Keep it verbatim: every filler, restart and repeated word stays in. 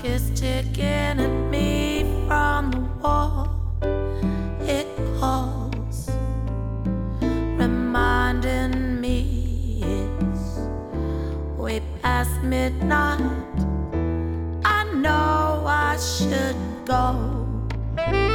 is ticking at me from the wall. It calls, reminding me it's way past midnight. I know I should go.